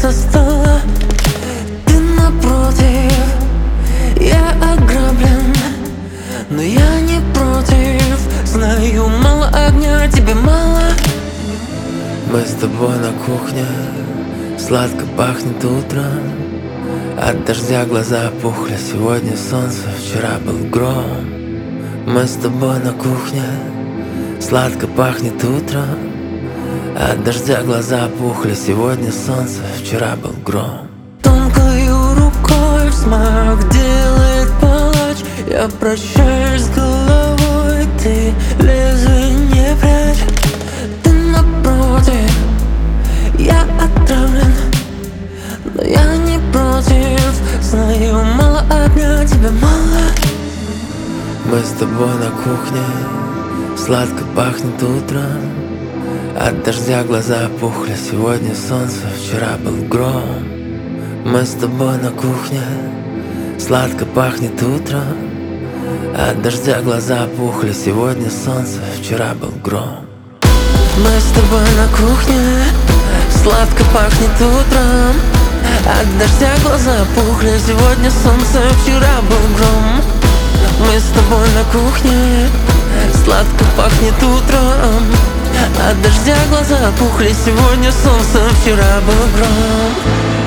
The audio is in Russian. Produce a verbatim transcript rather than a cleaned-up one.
со стола, ты напротив. Я ограблен, но я не против. Знаю, мало огня, тебе мало. Мы с тобой на кухне, сладко пахнет утро. От дождя глаза опухли, сегодня солнце, вчера был гром. Мы с тобой на кухне, сладко пахнет утро. От дождя глаза опухли, сегодня солнце, вчера был гром. Тонкою рукой взмах делает палач. Я прощаюсь с головой, ты лезвие не прячь. Ты напротив, я отравлен, но я не против. Знаю, мало огня, тебе мало. Мы с тобой на кухне, сладко пахнет утро. От дождя глаза опухли, сегодня солнце, вчера был гром. Мы с тобой на кухне, сладко пахнет утро. От дождя глаза опухли, сегодня солнце, вчера был гром. Мы с тобой на кухне, сладко пахнет утром. От дождя глаза опухли, сегодня солнце, вчера был гром. Мы с тобой на кухне, сладко пахнет утром. От дождя глаза опухли, сегодня солнце, вчера был гром.